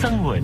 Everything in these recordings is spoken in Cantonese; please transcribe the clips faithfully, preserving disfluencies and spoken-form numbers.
生活。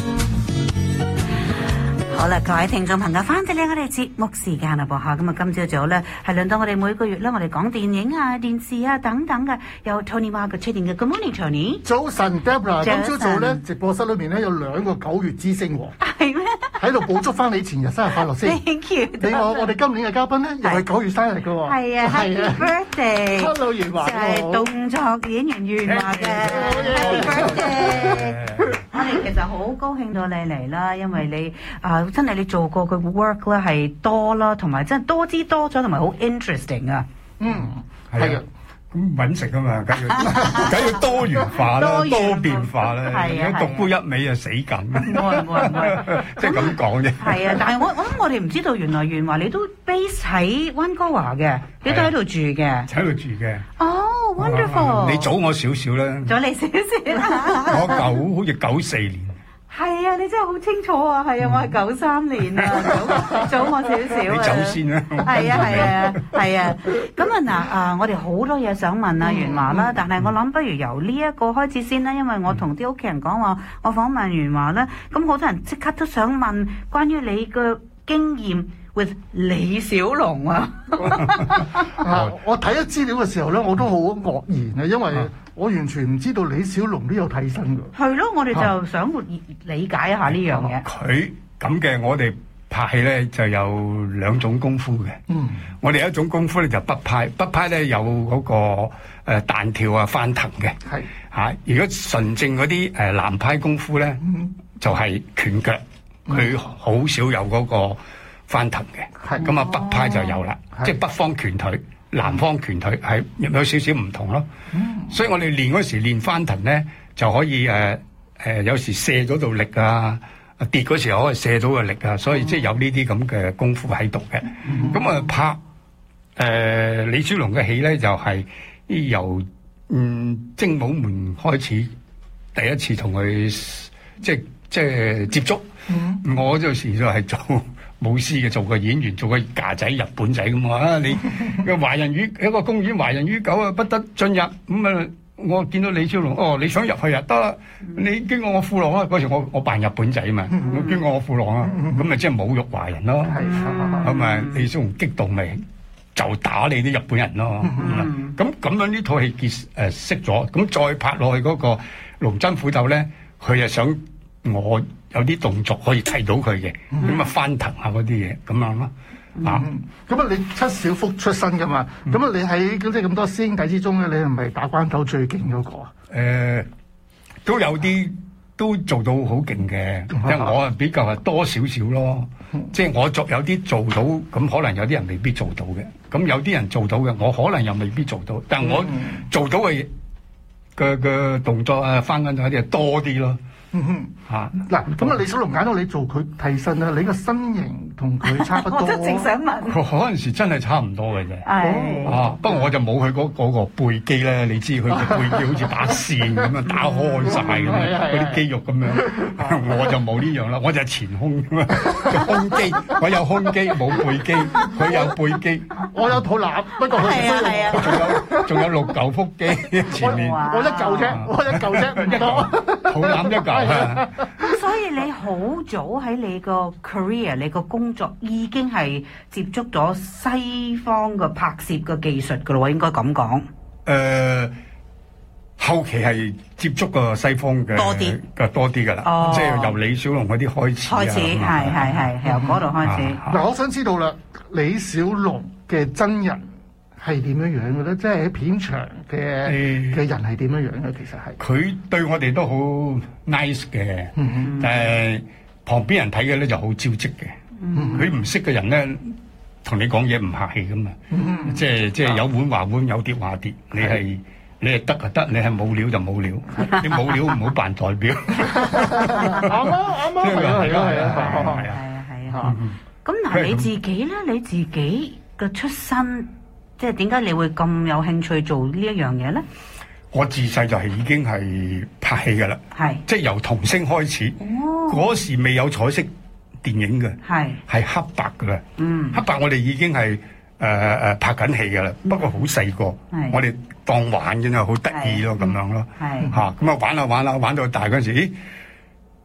好啦，各位聽眾朋友，翻到嚟我哋節目時間啦噃嚇，咁啊今朝早咧係輪到我哋每個月咧，我哋講電影啊、電視啊等等嘅，有 Tony Margaret 出現嘅 Good morning Tony。 早晨 Deborah， 早晨今朝早咧直播室裏面咧有兩個九月之星喎， 係咩？ 喺度補祝翻你前日生日快樂先。 Thank you。 另外我哋今年嘅嘉賓咧又係九月生日嘅喎。 係啊，Happy birthday。 Hello 袁華。 就係動作演員袁華嘅 Happy birthday。我哋其實好高興到你嚟啦，因為你啊、呃、真係你做過嘅 work 咧係多啦，同埋真係多姿多彩，同埋好 interesting 啊。 嗯，係啊。 咁揾食啊嘛，梗要梗要多元化啦，多變化啦。 係啊， 獨沽一味啊死緊。 冇人冇人冇人， 即係咁講啫。 係啊，但係我我諗我哋唔知道，原來袁華你都 base 喺溫哥華嘅，你都喺度住嘅。 喺度住嘅。 哦 ，wonderful！ 你早我少少啦。 早你少少啦。 我九好似九四年。 係啊，你真係好清楚啊！係啊，我係九三年啊，早早我少少啊。 你走先啦。 係啊係啊係啊，咁啊嗱啊，我哋好多嘢想問啊袁華啦，但係我諗不如由呢一個開始先啦，因為我同啲屋企人講話，我訪問袁華啦，咁好多人即刻都想問關於你嘅經驗 with 李小龍啊。 啊我睇咗資料嘅時候咧，我都好愕然啊，因為我完全唔知道李小龍都有替身㗎。 係咯，我哋就想理解一下呢樣嘢。 佢咁嘅，我哋拍戲咧就有兩種功夫嘅。嗯，我哋有一種功夫咧就北派，北派咧有嗰個誒彈跳啊、翻騰嘅。係嚇，如果純正嗰啲誒南派功夫咧，就係拳腳，佢好少有嗰個翻騰嘅。係咁啊，北派就有啦，即係北方拳腿。南方拳腿係有少少唔同咯，嗯、所以我哋練嗰時練翻騰咧就可以誒誒、呃呃，有時卸咗度力啊，跌嗰時候可以卸到個力啊，所以即係有呢啲咁嘅功夫喺度嘅。咁啊、嗯、拍誒、呃、李小龍嘅戲咧就係、是、由嗯精武門開始第一次同佢即係即係接觸，嗯、我嗰時就係做武師嘅，做個演員，做個架仔日本仔咁啊！你個華人與一個公園，華人與狗啊，不得進入。咁、嗯、啊，我見到李小龍，哦，你想入去啊？得啦，你經過我褲浪啊！嗰時我我扮日本仔嘛，我經過我褲浪啊，咁咪即係侮辱華人咯。係咁啊，李小龍激動咪就打你啲日本人咯。咁咁、嗯、樣呢套戲結誒識咗，咁再拍落去嗰個龍爭虎鬥咧，佢又想我有啲動作可以睇到佢嘅，咁啊、mm hmm. 翻騰下嗰啲嘢咁樣咯，啊， 咁啊你七小福出身噶嘛，咁啊、mm hmm. 你喺即係咁多師兄弟之中咧，你係咪打關鬥最勁嗰個啊？誒、 呃，都有啲都做到好勁嘅，因為我啊比較係多少少咯，即係、mm hmm. 我做有啲做到，咁可能有啲人未必做到嘅，咁有啲人做到嘅，我可能又未必做到，但係我做到嘅嘅嘅動作啊，翻緊嗰啲係多啲咯。 嗯哼，嚇嗱，咁啊李小龍揀到你做佢替身啦，你個身形同佢差不多。 我都正想問。 嗰嗰陣時真係差唔多嘅啫。 係。 啊，不過我就冇佢嗰嗰個背肌咧，你知佢嘅背肌好似把線咁樣打開晒咁樣，嗰啲肌肉咁樣，我就冇呢樣啦，我就係前胸咁樣，胸肌，我有胸肌冇背肌，佢有背肌， 我有肚腩，不過佢係啊係啊， 仲有仲有六嚿腹肌前面， 我一嚿啫，我一嚿啫，唔多， 肚腩一嚿。 咁所以你好早喺你個 career， 你個工作已經係接觸咗西方嘅拍攝嘅技術噶咯，應該咁講。 誒，後期係接觸個西方嘅多啲嘅多啲噶啦，即係由李小龍嗰啲開始。 開始係係係由嗰度開始。 嗱，我想知道啦，李小龍嘅真人係點樣樣嘅咧？即係喺片場嘅嘅人係點樣樣嘅？其實係佢對我哋都好 nice 嘅，但係旁邊人睇嘅咧就好招積嘅。佢唔識嘅人咧，同你講嘢唔客氣噶嘛，即係即係有碗話碗，有碟話碟。你係你係得就得，你係冇料就冇料。你冇料唔好扮代表。 啱啊啱啊，係啊係啊係啊係啊係啊。咁嗱，你自己咧，你自己嘅出身。即係點解你會咁有興趣做呢一樣嘢咧？ 我自細就係已經係拍戲㗎啦，係即係由童星開始。嗰、哦、時未有彩色電影嘅，係係黑白㗎啦。嗯，黑白我哋已經係誒誒拍緊戲㗎啦。不過好細個，我哋當玩嘅啫，好得意咯咁樣咯。係嚇咁啊玩下玩下玩到大嗰陣時，咦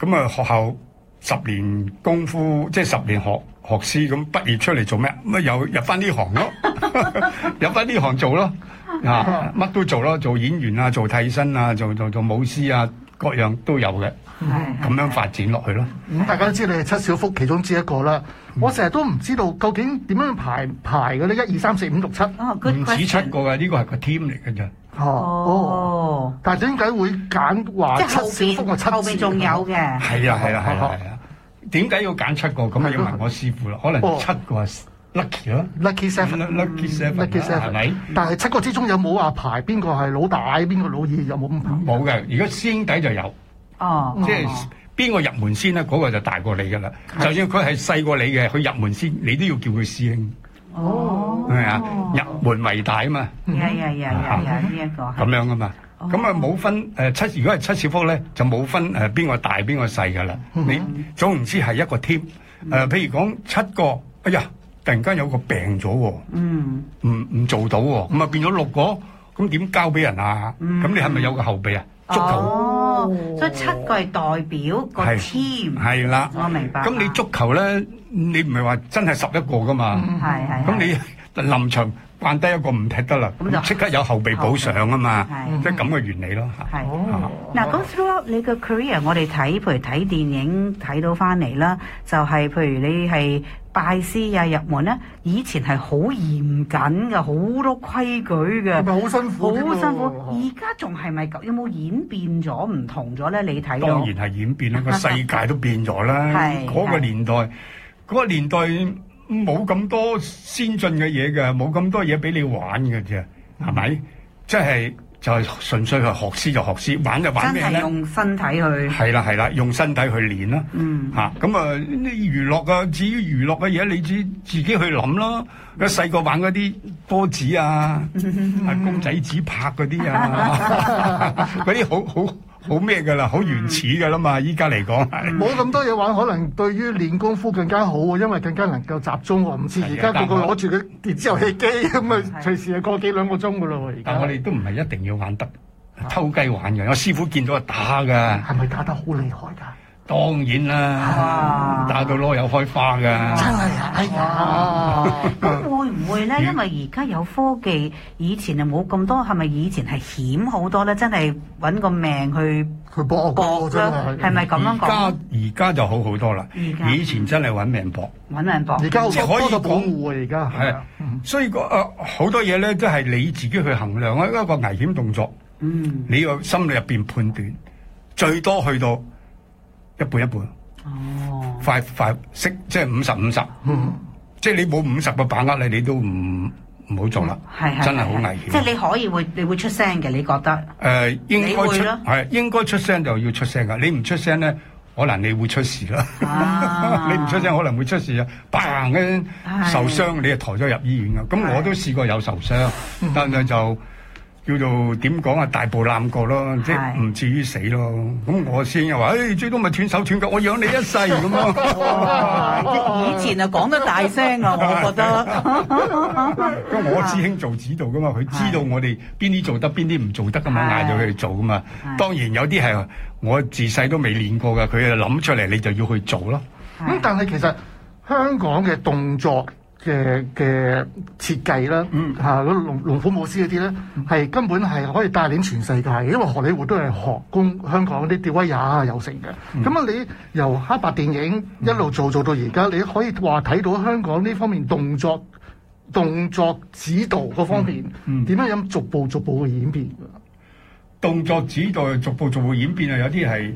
咁啊學校十年功夫，即係十年學學師，咁畢業出嚟做咩？咁啊又入翻呢行咯，入翻呢行做咯，啊乜都做咯，做演員啊，做替身啊，做做做舞獅啊，各樣都有嘅，咁樣發展落去咯。 咁大家都知你係七小福其中之一個啦。我成日都唔知道究竟點樣排排嘅咧，一二三四五六七， 唔止七個嘅，呢個係個 team 嚟嘅啫。 哦哦，但係點解會揀話七小福個七字？ 後邊仲有嘅。 係啊係啊係啊係啊！點解要揀七個？咁啊要問我師傅啦。可能七個係 lucky 咯 ，lucky seven，lucky seven，lucky seven 係咪？ 但係七個之中有冇話排邊個係老大，邊個老二？有冇咁排？ 冇嘅。如果師兄弟就有。 哦， 即係邊個入門先咧？嗰個就大過你噶啦。就算佢係細過你嘅，佢入門先，你都要叫佢師兄。 哦， 係啊，入門為大啊嘛。 係係係係係呢一個。 咁樣噶嘛。咁啊冇分誒七，如果係七小福咧，就冇分誒邊個大邊個細噶啦。你總唔知係一個 team 誒，譬如講七個，哎呀，突然間有個病咗喎，唔唔做到喎，咁啊變咗六個，咁點交俾人啊？咁你係咪有個後備啊？足球。 哦，所以七個係代表個 team。 係啦， 我明白。 咁你足球咧，你唔係話真係十一個噶嘛？ 係係。 咁你臨場慣低一個唔踢得啦，咁即刻有後備補上啊嘛，即係咁嘅原理咯。 係。嗱，咁 throughout 你嘅 career，我哋睇，譬如睇電影睇到翻嚟啦，就係譬如你係拜師啊入門咧，以前係好嚴謹嘅，好多規矩嘅， 係咪好辛苦？ 好辛苦。而家仲係咪有冇演變咗唔同咗咧？你睇到？ 當然係演變啦，個世界都變咗啦。係嗰個年代，嗰個年代。冇咁多先進嘅嘢嘅，冇咁多嘢俾你玩嘅啫，係咪？即係就係純粹係學師就學師，玩就玩咩咧？ 真係用身體去。係啦係啦，用身體去練啦。嗯。嚇咁啊！呢娛樂啊，至於娛樂嘅嘢，你自自己去諗咯。個細個玩嗰啲波子啊，係公仔紙拍嗰啲啊，嗰啲好好。好咩噶啦，好原始噶啦嘛！依家嚟講係冇咁多嘢玩，可能對於練功夫更加好喎，因為更加能夠集中喎。唔似而家個個攞住個電子遊戲機咁啊，隨時係個幾兩個鐘噶咯喎。而家但我哋都唔係一定要玩得，偷雞玩嘅。我師傅見到係打㗎， 係咪打得好厲害㗎？ 當然啦，打到籮柚開花㗎。 真係啊！哎呀， 咁會唔會咧？因為而家有科技，以前就冇咁多，係咪以前係險好多咧？真係揾個命去去搏搏真係， 係咪咁樣講？ 而家而家就好好多啦。以前真係揾命搏， 揾命搏。 而家好可以保護啊！而家係，所以個誒好多嘢咧，都係你自己去衡量啊。一個危險動作，嗯，你個心裏入邊判斷，最多去到一半一半，哦，快快識即係五十五十，嗯，即係你冇五十個把握咧，你都唔唔好做啦，係係真係好危險。 即係你可以會，你會出聲嘅，你覺得？ 誒，應該出係應該出聲就要出聲噶，你唔出聲咧，可能你會出事啦。你唔出聲可能會出事啊，嘭嘅受傷，你就抬咗入醫院噶。咁我都試過有受傷，但係就。叫做點講啊？大步攬過咯，即係唔至於死咯。咁我先又話，誒，最多咪斷手斷腳，我養你一世咁咯。 以前啊講得大聲啊，我覺得。 咁我師兄做指導噶嘛，佢知道我哋邊啲做得，邊啲唔做得噶嘛，嗌咗佢去做噶嘛。當然有啲係我自細都未練過噶，佢就諗出嚟，你就要去做咯。 咁但係其實香港嘅動作嘅嘅設計啦，嚇嗰龍龍虎武師嗰啲咧，係根本係可以帶領全世界嘅，因為荷里活都係學功香港啲吊威亞啊有成嘅。咁啊、嗯，你由黑白電影一路做做到而家，你可以話睇到香港呢方面動作動作指導嗰方面點、嗯嗯、樣咁逐步逐步嘅演變。 動作指導逐步逐步演變啊，有啲係，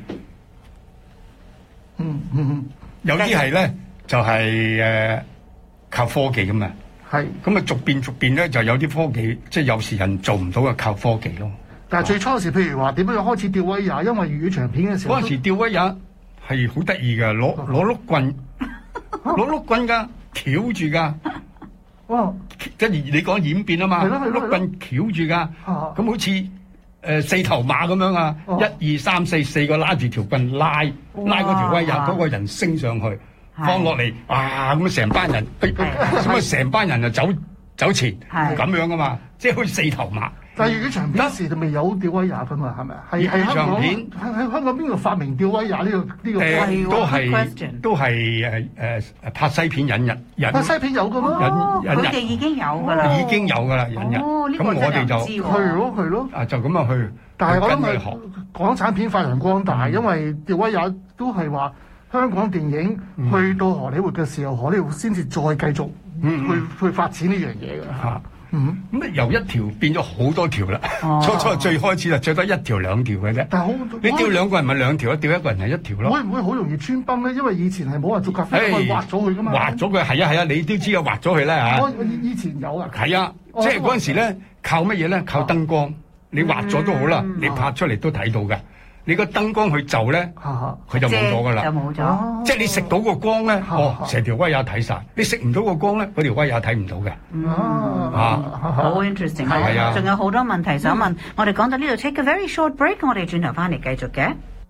嗯嗯，有啲係咧就係、是、誒。呃靠科技咁啊，係咁啊，逐變逐變咧，就有啲科技，即係有時人做唔到嘅，靠科技咯。 但係最初時，譬如話點樣開始吊威亞，因為粵語長片嘅時候， 嗰陣時吊威亞係好得意嘅，攞攞碌棍，攞碌棍㗎，翹住㗎。哇！即係你講演變啊嘛，碌棍翹住㗎，咁好似誒四頭馬咁樣啊，一二三四四個拉住條棍拉，拉嗰條威亞，嗰個人升上去。放落嚟，哇！咁啊，成班人，咁啊，成班人就走走前，咁樣噶嘛，即係好似四頭馬， 但係粵語長片時就未有吊威亞㗎嘛，係咪啊？係係香港喺喺香港邊度發明吊威亞呢個呢個？ 誒都係都係誒誒誒拍西片引入引。 拍西片有㗎嘛？ 引引佢哋已經有㗎啦， 已經有㗎啦引入。咁我哋就係咯係咯。 啊就咁樣去。 但係我諗係港產片發揚光大，因為吊威亞都係話香港電影去到荷里活嘅時候，荷里活先至再繼續去去發展呢樣嘢㗎嚇。嗯， 咁由一條變咗好多條啦。初初最開始就最多一條兩條嘅啫。 但係好， 你吊兩個人咪兩條，吊一個人係一條咯。 會唔會好容易穿崩咧？因為以前係冇話做咖啡，可以劃咗佢噶嘛。 劃咗佢係啊係啊，你都知啊，劃咗佢啦嚇。 我以前有啊。 係啊，即係嗰陣時咧，靠乜嘢咧？靠燈光。你劃咗都好啦，你拍出嚟都睇到嘅。你個燈光去就咧，佢就冇咗噶啦。 就冇咗。 即係你食到個光咧，哦，成條威亞睇晒；你食唔到個光咧，嗰條威亞睇唔到嘅。 啊，好 interesting 啊！仲有好多問題想問。我哋講到呢度 take a very short break，我哋轉頭翻嚟繼續嘅。